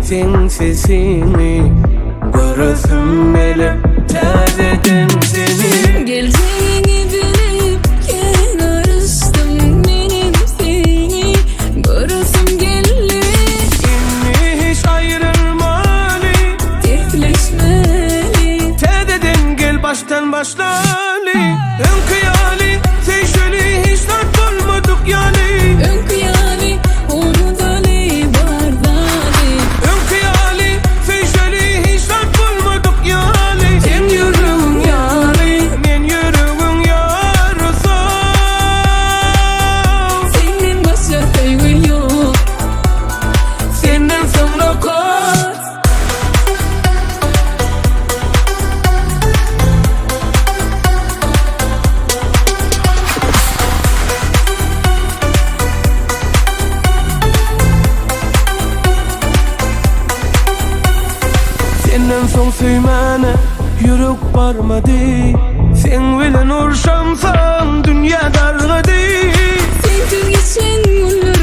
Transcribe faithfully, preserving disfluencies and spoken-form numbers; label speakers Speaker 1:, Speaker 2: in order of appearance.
Speaker 1: sen sesini görürsün elip tazeden seni.
Speaker 2: Geleceğini bilip kenarısdım benim seni görürsün gelli.
Speaker 1: İnni hiç ayrılmalı,
Speaker 2: Tifleşmeli,
Speaker 1: tazeden gel baştan başlalı. Önkıyali sen şöyle hiç dert olmadık yani.
Speaker 2: önkıyali onu dali bardali.
Speaker 1: Önkıyali sen şöyle hiç dert olmadık yani. Sen yürüğün yari, men yürüğün yarısı.
Speaker 2: Senin başka sevgin yok,
Speaker 1: Senden sonra kaç. Senden son süymene yürük barmadı. Sen bilen uğraşamsan dünya dargıdı.
Speaker 2: sen tüm geçen günler